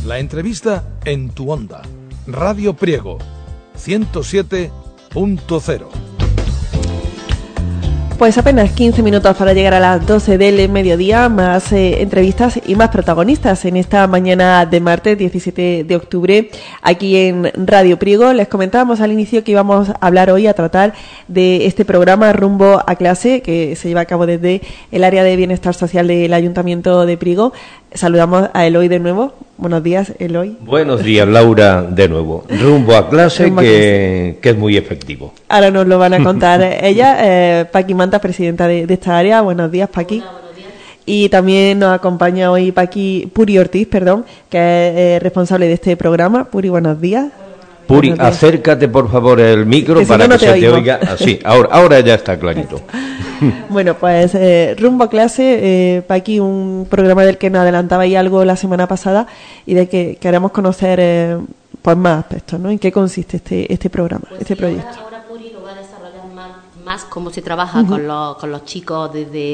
La entrevista en tu onda. Radio Priego 107.0. Pues apenas 15 minutos para llegar a las 12 del mediodía, más entrevistas y más protagonistas en esta mañana de martes 17 de octubre aquí en Radio Priego. Les comentábamos al inicio que íbamos a hablar hoy, a tratar de este programa Rumbo a Clase, que se lleva a cabo desde el área de bienestar social del Ayuntamiento de Priego. Saludamos a Eloy de nuevo. Buenos días, Eloy. Buenos días, Laura, de nuevo. Rumbo a Clase, que es muy efectivo. Ahora nos lo van a contar ella, Paqui Manta, presidenta de esta área. Buenos días, Paqui. Hola, buenos días. Y también nos acompaña hoy Puri Ortiz, que es responsable de este programa. Puri, buenos días. Puri, acércate por favor el micro para que se te oiga así. Ahora ya está clarito. Bueno, pues Rumbo a Clase, Paqui, un programa del que nos adelantabais algo la semana pasada y de que queremos conocer pues más aspectos, ¿no? ¿En qué consiste este programa, pues este sí, proyecto? Ahora Puri lo va a desarrollar más cómo se trabaja con los chicos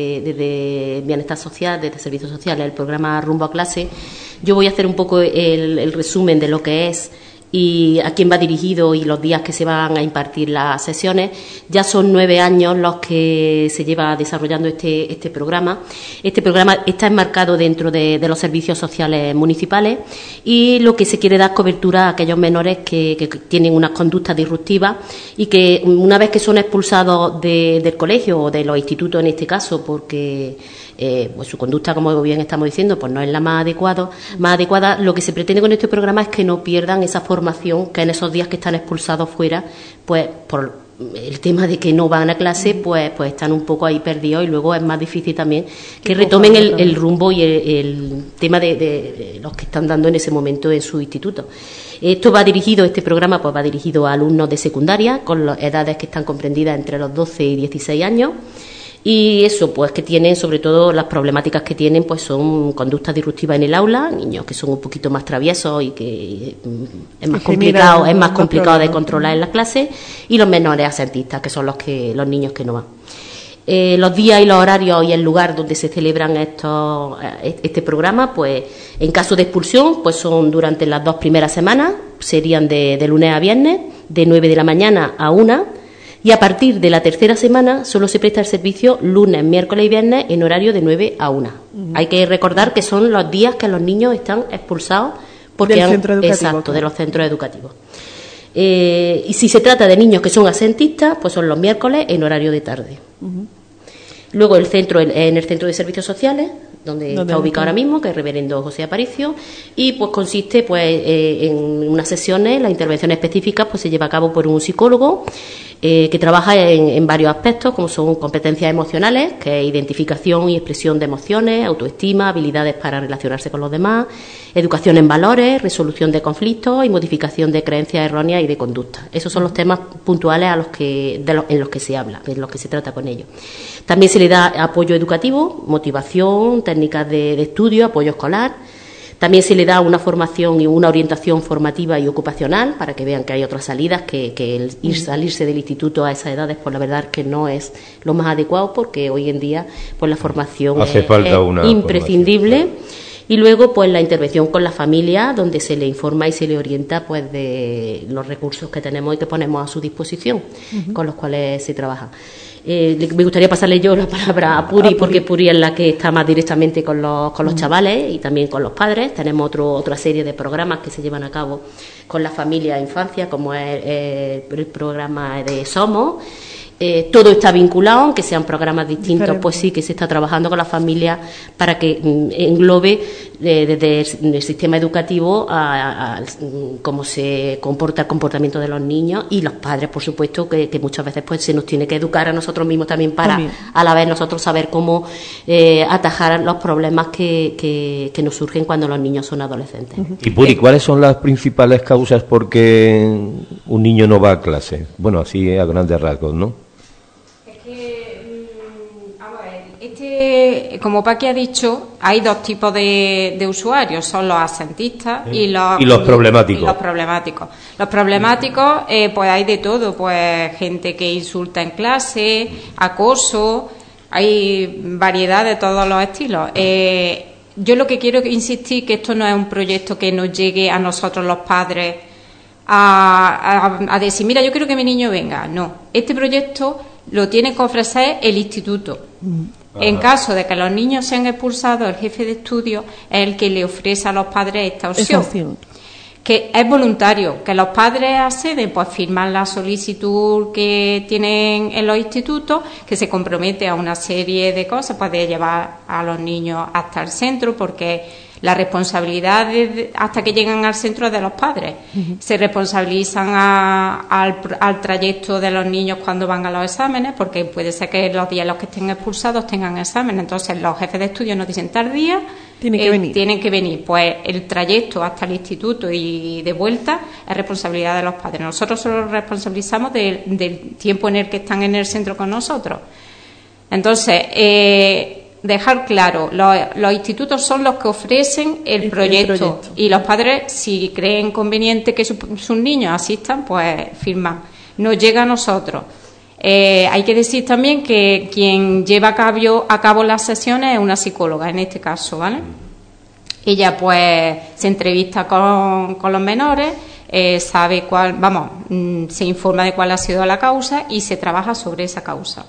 desde bienestar social, desde servicios sociales, el programa Rumbo a Clase. Yo voy a hacer un poco el resumen de lo que es y a quién va dirigido y los días que se van a impartir las sesiones. Ya son 9 años los que se lleva desarrollando este programa. Este programa está enmarcado dentro de los servicios sociales municipales y lo que se quiere dar cobertura a aquellos menores que tienen unas conductas disruptivas y que una vez que son expulsados del colegio o de los institutos en este caso, porque pues su conducta, como bien estamos diciendo, pues no es la más adecuada, lo que se pretende con este programa es que no pierdan esa formación que en esos días que están expulsados fuera, pues por el tema de que no van a clase, pues están un poco ahí perdidos y luego es más difícil también que retomen el rumbo y el tema de los que están dando en ese momento en su instituto. Este programa pues va dirigido a alumnos de secundaria con las edades que están comprendidas entre los 12 y 16 años. Y eso, pues que tienen, sobre todo las problemáticas que tienen, pues son conductas disruptivas en el aula, niños que son un poquito más traviesos y que es más complicado de controlar en las clases, y los menores absentistas, que son los niños que no van. Los días y los horarios y el lugar donde se celebran este programa, pues en caso de expulsión, pues son durante las 2 primeras semanas, serían de lunes a viernes, de 9 de la mañana a 1. Y a partir de la 3ª semana solo se presta el servicio lunes, miércoles y viernes en horario de 9 a 1. Hay que recordar que son los días que los niños están expulsados de los centros educativos. Y si se trata de niños que son absentistas, pues son los miércoles en horario de tarde. Luego en el centro de servicios sociales, donde está ubicado ahora mismo, que es Reverendo José Aparicio, y pues consiste en unas sesiones, las intervenciones específicas pues se lleva a cabo por un psicólogo que trabaja en varios aspectos, como son competencias emocionales, que es identificación y expresión de emociones, autoestima, habilidades para relacionarse con los demás, educación en valores, resolución de conflictos y modificación de creencias erróneas y de conducta. Esos son los temas puntuales en los que se habla, en los que se trata con ellos. También se le da apoyo educativo, motivación, técnicas de estudio, apoyo escolar. También se le da una formación y una orientación formativa y ocupacional para que vean que hay otras salidas, que salirse del instituto a esas edades, pues la verdad que no es lo más adecuado, porque hoy en día pues la formación es imprescindible. Y luego pues la intervención con la familia, donde se le informa y se le orienta pues de los recursos que tenemos y que ponemos a su disposición, con los cuales se trabaja. Me gustaría pasarle yo la palabra a Puri, porque Puri es la que está más directamente con los chavales y también con los padres. Tenemos otra serie de programas que se llevan a cabo con la familia e infancia, como es el programa de Somos. Todo está vinculado, aunque sean programas distintos, pues sí que se está trabajando con la familia para que englobe desde el sistema educativo a cómo se comporta el comportamiento de los niños y los padres, por supuesto, que muchas veces pues se nos tiene que educar a nosotros mismos también para a la vez nosotros saber cómo atajar los problemas que nos surgen cuando los niños son adolescentes. Y Puri, ¿cuáles son las principales causas por qué un niño no va a clase? Bueno, así a grandes rasgos, ¿no? Como Paqui ha dicho, hay 2 tipos de usuarios, son los absentistas y los problemáticos. Los problemáticos, pues hay de todo, pues gente que insulta en clase, acoso, hay variedad de todos los estilos. yo lo que quiero insistir que esto no es un proyecto que nos llegue a nosotros los padres a decir, mira, yo quiero que mi niño venga. No, este proyecto lo tiene que ofrecer el instituto. En caso de que los niños sean expulsados, el jefe de estudio es el que le ofrece a los padres esta opción. Que es voluntario, que los padres acceden, pues firman la solicitud que tienen en los institutos, que se compromete a una serie de cosas, puede llevar a los niños hasta el centro, porque la responsabilidad hasta que llegan al centro es de los padres. Se responsabilizan al trayecto de los niños cuando van a los exámenes, porque puede ser que los días en los que estén expulsados tengan exámenes. Entonces los jefes de estudio nos dicen tal día tienen que venir. Pues el trayecto hasta el instituto y de vuelta es responsabilidad de los padres. Nosotros solo responsabilizamos del tiempo en el que están en el centro con nosotros. Entonces, dejar claro, los institutos son los que ofrecen el proyecto y los padres, si creen conveniente que sus niños asistan, pues firman. Nos llega a nosotros. Hay que decir también que quien lleva a cabo las sesiones es una psicóloga, en este caso, ¿vale? Ella pues se entrevista con los menores, sabe se informa de cuál ha sido la causa y se trabaja sobre esa causa.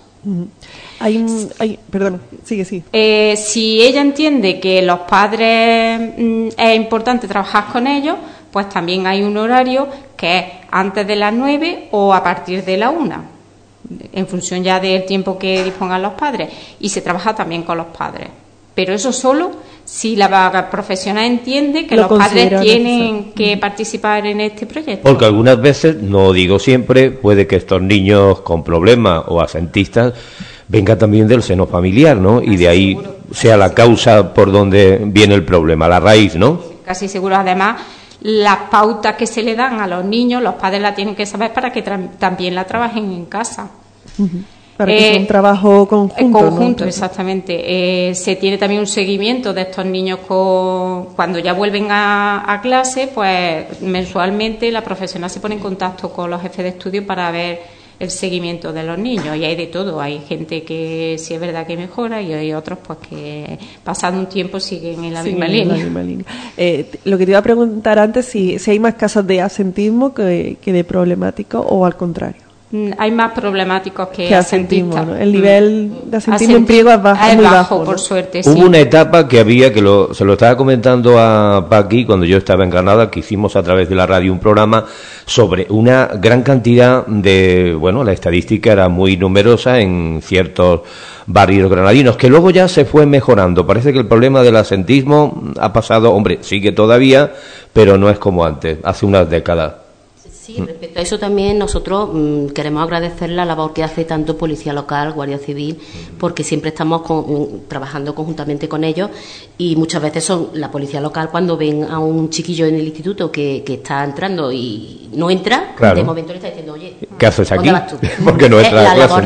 Perdón, sigue. Si ella entiende que los padres es importante trabajar con ellos, pues también hay un horario que es antes de las 9 o a partir de la 1, en función ya del tiempo que dispongan los padres, y se trabaja también con los padres. Pero eso solo si la profesional entiende que los padres tienen que participar en este proyecto. Porque algunas veces, no digo siempre, puede que estos niños con problemas o asentistas vengan también del seno familiar, ¿no? Y de ahí sea la causa por donde viene el problema, la raíz, ¿no? Casi seguro. Además, las pautas que se le dan a los niños, los padres la tienen que saber para que también la trabajen en casa. Para que sea un trabajo conjunto, ¿no? Exactamente. Se tiene también un seguimiento de estos niños cuando ya vuelven a clase, pues mensualmente la profesional se pone en contacto con los jefes de estudio para ver el seguimiento de los niños, y hay de todo. Hay gente que sí es verdad que mejora y hay otros pues que pasado un tiempo siguen en la misma línea. Lo que te iba a preguntar antes, si hay más casos de asentismo que de problemático, o al contrario. Hay más problemáticos que asentistas, ¿no? El nivel de asentismo en Priego es bajo, muy bajo, ¿no? Por suerte. Hubo una etapa que había, se lo estaba comentando a Paqui cuando yo estaba en Granada, que hicimos a través de la radio un programa sobre una gran cantidad de, la estadística era muy numerosa en ciertos barrios granadinos, que luego ya se fue mejorando. Parece que el problema del asentismo ha pasado, sigue todavía, pero no es como antes, hace unas décadas. Sí, respecto a eso también nosotros queremos agradecer la labor que hace tanto Policía Local, Guardia Civil, porque siempre estamos trabajando conjuntamente con ellos, y muchas veces son la Policía Local cuando ven a un chiquillo en el instituto que está entrando y no entra, claro. De momento le está diciendo, oye, ¿qué haces aquí? ¿Dónde vas tú? Porque no entra la clase, labor ¿no?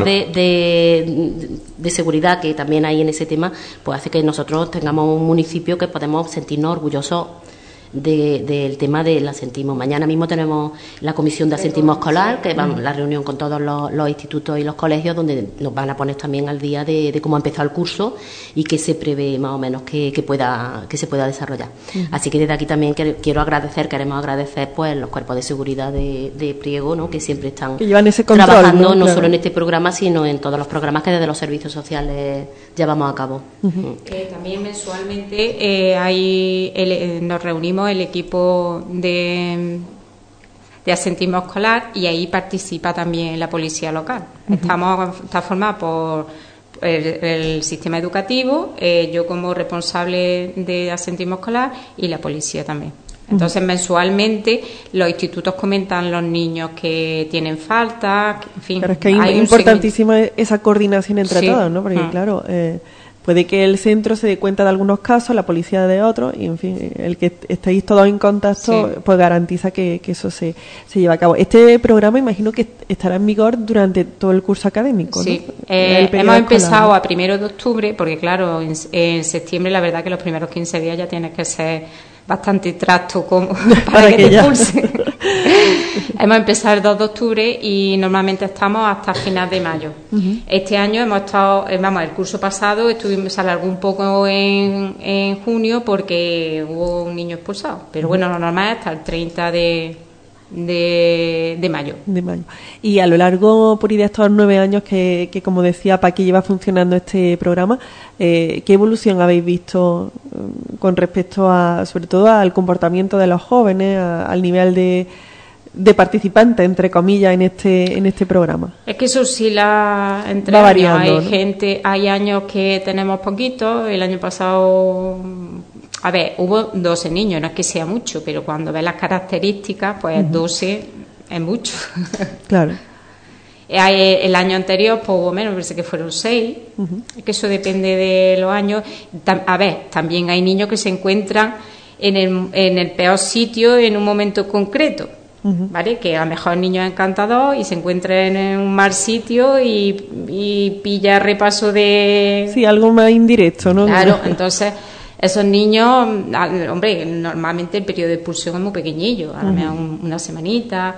de seguridad que también hay en ese tema, pues hace que nosotros tengamos un municipio que podemos sentirnos orgullosos del tema del asentismo. Mañana mismo tenemos la comisión de asentismo escolar, que va la reunión con todos los institutos y los colegios, donde nos van a poner también al día de cómo ha empezado el curso y qué se prevé más o menos que se pueda desarrollar. Así que desde aquí también queremos agradecer pues los cuerpos de seguridad de Priego, ¿no? Que siempre están trabajando no solo en este programa, sino en todos los programas que desde los servicios sociales llevamos a cabo. También mensualmente nos reunimos el equipo de asentismo escolar, y ahí participa también la Policía Local. Está formada por el sistema educativo, yo como responsable de asentismo escolar, y la policía también. Entonces, mensualmente los institutos comentan los niños que tienen falta, en fin. Pero es que hay importantísima esa coordinación entre todos, ¿no? Porque, claro, puede que el centro se dé cuenta de algunos casos, la policía de otros, y en fin, el que estéis todos en contacto, pues garantiza que eso se lleva a cabo. Este programa imagino que estará en vigor durante todo el curso académico, ¿no? Sí, hemos empezado a 1 de octubre, porque claro, en septiembre la verdad que los primeros 15 días ya tienes que ser bastante trasto para que te expulsen. Hemos empezado el 2 de octubre y normalmente estamos hasta final de mayo. Este año hemos estado, el curso pasado se alargó un poco en junio porque hubo un niño expulsado, pero bueno, lo normal es hasta el 30 de mayo. De mayo. Y a lo largo, por ir de estos 9 años que como decía Paqui, lleva funcionando este programa, ¿qué evolución habéis visto con respecto a, sobre todo al comportamiento de los jóvenes, al nivel de participantes, entre comillas, en este programa? Es que eso oscila entre va años. variando, Hay ¿no? hay años que tenemos poquitos. El año pasado, a ver, hubo 12 niños, no es que sea mucho, pero cuando ves las características, pues 12 es mucho. Claro. El año anterior, pues hubo menos, parece que fueron 6. Es que eso depende de los años. A ver, también hay niños que se encuentran en el peor sitio en un momento concreto. ¿Vale? Que a lo mejor el niño es encantador y se encuentra en un mal sitio y pilla repaso de... Sí, algo más indirecto, ¿no? Claro, entonces esos niños, hombre, normalmente el periodo de expulsión es muy pequeñillo, a lo mejor una semanita.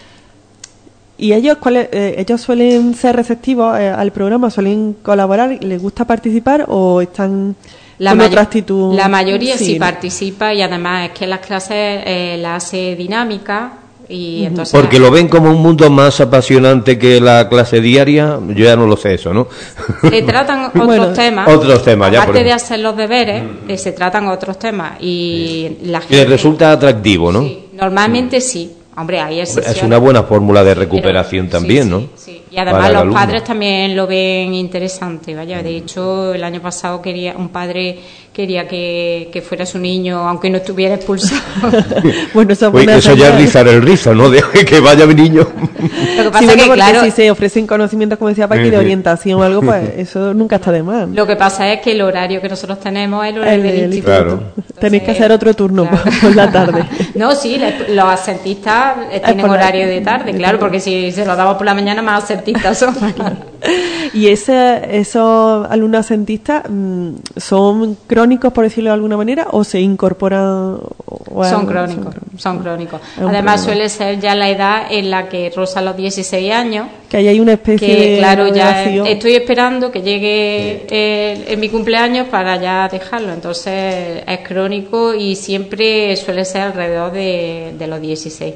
¿Y ellos ellos suelen ser receptivos al programa? ¿Suelen colaborar? ¿Les gusta participar o están con otra actitud? La mayoría sí, ¿no? participa, y además es que las clases las hace dinámica. Y entonces, porque lo ven como un mundo más apasionante que la clase diaria. Yo ya no lo sé eso, ¿no? Se tratan otros temas. Aparte de hacer los deberes, se tratan otros temas. Y la gente... Les resulta atractivo, ¿no? Sí, normalmente sí. Hombre, hay excepciones. Es una buena fórmula de recuperación también, ¿no? Sí. Y además los padres también lo ven interesante. Vaya, de hecho, el año pasado un padre quería que fuera su niño, aunque no estuviera expulsado. Bueno, eso ya es rizar el rizo, ¿no? De que vaya mi niño. Lo que pasa es que, claro, si se ofrecen conocimientos, como decía Paqui, de orientación o algo, pues eso nunca está de más. Lo que pasa es que el horario que nosotros tenemos es el horario del instituto. Claro. Entonces, tenéis que hacer otro turno por la tarde. No, sí, los asentistas tienen horario de tarde, claro, porque si se lo damos por la mañana, más asentistas son. ¿Y esos alumnos asentistas son crónicos, por decirlo de alguna manera, o se incorporan? Son crónicos. Además, suele ser ya la edad en la que rozan los 16 años. Que ahí hay una especie de... Claro, ya estoy esperando que llegue en mi cumpleaños para ya dejarlo. Entonces, es crónico y siempre suele ser alrededor de los 16.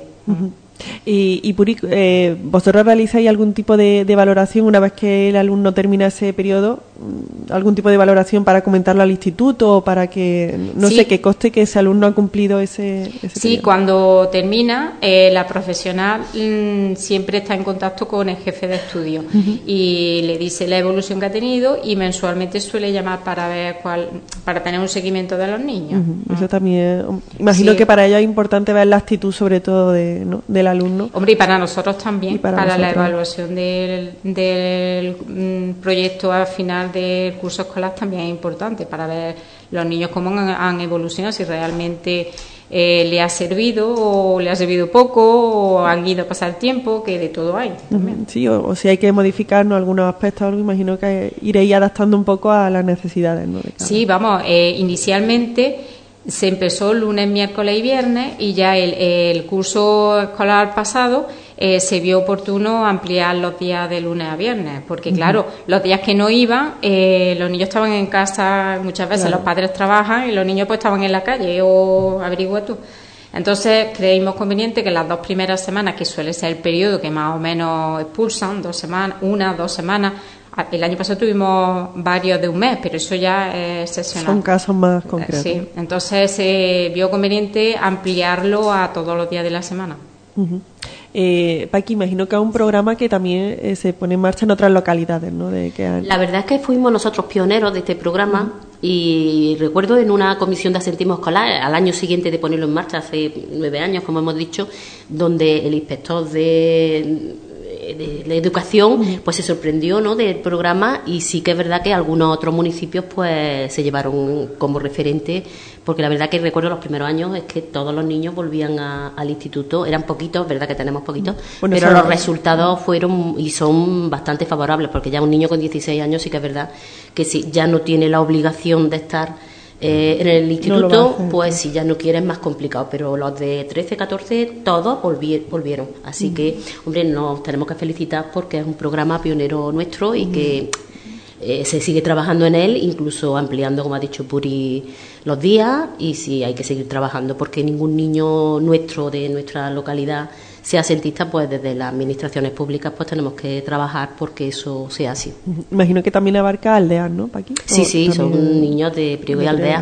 Y Puri, ¿vosotros realizáis algún tipo de valoración una vez que el alumno termina ese periodo? ¿Algún tipo de valoración para comentarlo al instituto o para que, no sé, que conste que ese alumno ha cumplido ese Sí, periodo? cuando termina, la profesional siempre está en contacto con el jefe de estudio y le dice la evolución que ha tenido, y mensualmente suele llamar para ver para tener un seguimiento de los niños. Eso también, imagino que para ellos es importante ver la actitud, sobre todo del alumno. Hombre, y para nosotros también, para nosotros. La evaluación del proyecto al final del curso escolar también es importante, para ver los niños cómo han evolucionado, si realmente le ha servido o le ha servido poco, o han ido a pasar tiempo, que de todo hay también. Sí, o si hay que modificarnos algunos aspectos, imagino que iréis adaptando un poco a las necesidades, ¿no? Sí, vamos, inicialmente se empezó lunes, miércoles y viernes, y ya el curso escolar pasado se vio oportuno ampliar los días de lunes a viernes, porque claro, los días que no iban, los niños estaban en casa, muchas veces los padres trabajan y los niños pues estaban en la calle, o averigua tú. Entonces creímos conveniente que las 2 primeras semanas, que suele ser el periodo que más o menos expulsan, 2 semanas, 2 semanas. El año pasado tuvimos varios de un mes, pero eso ya es excepcional. Son casos más concretos. Sí, entonces se vio conveniente ampliarlo a todos los días de la semana. Paqui, imagino que es un programa que también se pone en marcha en otras localidades, ¿no? La verdad es que fuimos nosotros pioneros de este programa, y recuerdo en una comisión de asentismo escolar, al año siguiente de ponerlo en marcha, hace 9 años, como hemos dicho, donde el inspector de la educación pues se sorprendió, ¿no?, del programa, y sí que es verdad que algunos otros municipios pues se llevaron como referente, porque la verdad que recuerdo los primeros años es que todos los niños volvían al instituto, eran poquitos, verdad que tenemos poquitos, pero los resultados fueron y son bastante favorables, porque ya un niño con 16 años sí que es verdad que sí, ya no tiene la obligación de estar En el instituto, pues si ya no quieren, es más complicado, pero los de 13, 14, todos volvieron. Así que, hombre, nos tenemos que felicitar porque es un programa pionero nuestro y que se sigue trabajando en él, incluso ampliando, como ha dicho Puri, los días, y sí, hay que seguir trabajando porque ningún niño nuestro de nuestra localidad sea asentista, pues desde las administraciones públicas pues tenemos que trabajar porque eso sea así. Imagino que también abarca aldeas, ¿no, Paqui? Sí, son niños de Priego y aldeas.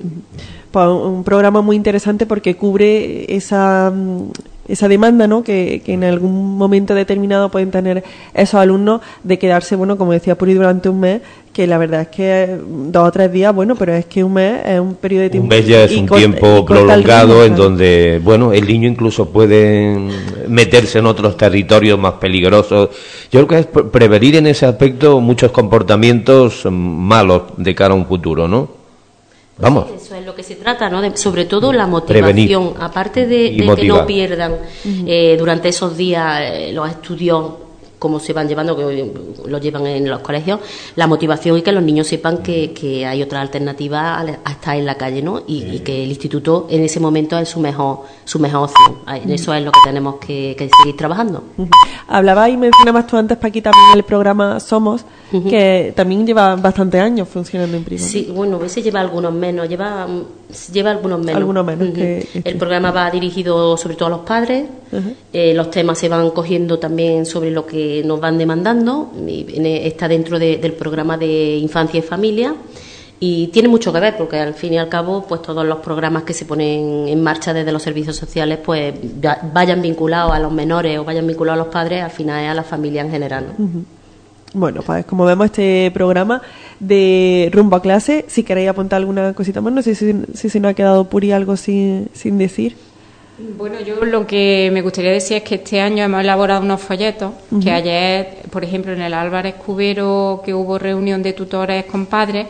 Pues un programa muy interesante porque cubre esa demanda, ¿no? Que en algún momento determinado pueden tener esos alumnos de quedarse, bueno, como decía Puri, durante un mes, que la verdad es que 2 o 3 días, bueno, pero es que un mes es un periodo de tiempo. Un mes ya es un tiempo prolongado en donde, bueno, el niño incluso puede meterse en otros territorios más peligrosos. Yo creo que es prevenir en ese aspecto muchos comportamientos malos de cara a un futuro, ¿no? Vamos. Eso es lo que se trata, ¿no? Sobre todo la motivación, prevenir, aparte de que no pierdan durante esos días los estudios como se van llevando, que lo llevan en los colegios, la motivación y que los niños sepan que hay otra alternativa a estar en la calle, ¿no? Y que el instituto en ese momento es su mejor opción. En eso es lo que tenemos que seguir trabajando. Hablabas y mencionabas tú antes, Paqui, también el programa Somos, que también lleva bastantes años funcionando en Priego. Sí, bueno, a veces lleva algunos menos, lleva algunos menos. Algunos menos. El programa va dirigido sobre todo a los padres, los temas se van cogiendo también sobre lo que nos van demandando, está dentro del programa de Infancia y Familia y tiene mucho que ver porque al fin y al cabo pues todos los programas que se ponen en marcha desde los servicios sociales pues vayan vinculados a los menores o vayan vinculados a los padres, al final es a la familia en general, ¿no? Bueno, pues como vemos este programa de Rumbo a Clase, si queréis apuntar alguna cosita más, no sé si se nos ha quedado Puri algo sin decir. Bueno, yo lo que me gustaría decir es que este año hemos elaborado unos folletos, que ayer, por ejemplo, en el Álvarez Cubero, que hubo reunión de tutores con padres,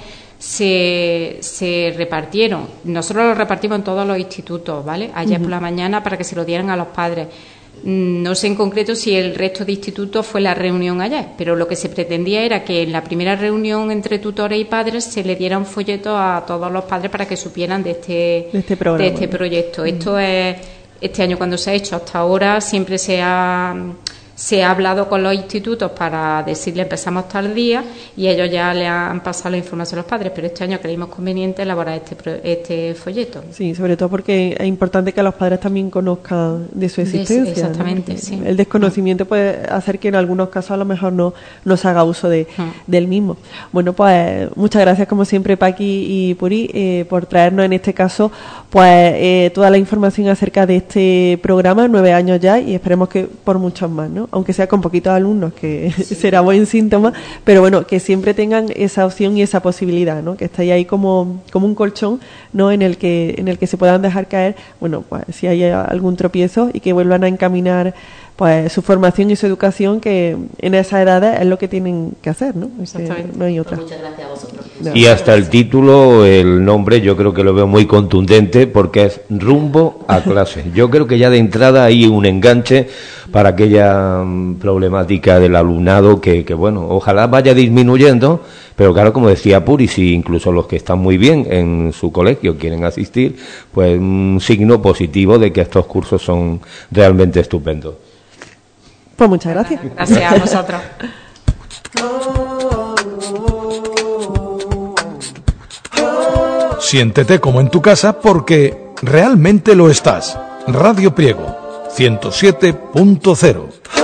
se repartieron. Nosotros los repartimos en todos los institutos, ¿vale? Ayer por la mañana para que se lo dieran a los padres. No sé en concreto si el resto de institutos fue la reunión ayer, pero lo que se pretendía era que en la primera reunión entre tutores y padres se le diera un folleto a todos los padres para que supieran de este proyecto. Esto es este año cuando se ha hecho. Hasta ahora siempre se ha hablado con los institutos para decirle empezamos tal día y ellos ya le han pasado la información a los padres, pero este año creímos conveniente elaborar este folleto. Sí, sobre todo porque es importante que los padres también conozcan de su existencia. Exactamente, ¿no? sí. El desconocimiento puede hacer que en algunos casos a lo mejor no se haga uso del mismo. Bueno, pues muchas gracias como siempre Paqui y Puri por traernos en este caso pues toda la información acerca de este programa, 9 años ya y esperemos que por muchos más, ¿no? Aunque sea con poquitos alumnos, que será buen síntoma, pero bueno, que siempre tengan esa opción y esa posibilidad, ¿no? Que estáis ahí como un colchón, ¿no? En el que se puedan dejar caer, bueno, pues si hay algún tropiezo y que vuelvan a encaminar pues su formación y su educación, que en esas edades es lo que tienen que hacer, ¿no? Exactamente. No hay otra. Pues muchas gracias a vosotros. No. Y hasta el título, el nombre, yo creo que lo veo muy contundente porque es Rumbo a Clase. Yo creo que ya de entrada hay un enganche para aquella problemática del alumnado que bueno, ojalá vaya disminuyendo, pero claro, como decía Puri, si incluso los que están muy bien en su colegio quieren asistir, pues un signo positivo de que estos cursos son realmente estupendos. Pues muchas gracias. Gracias a vosotros. Siéntete como en tu casa porque realmente lo estás. Radio Priego 107.0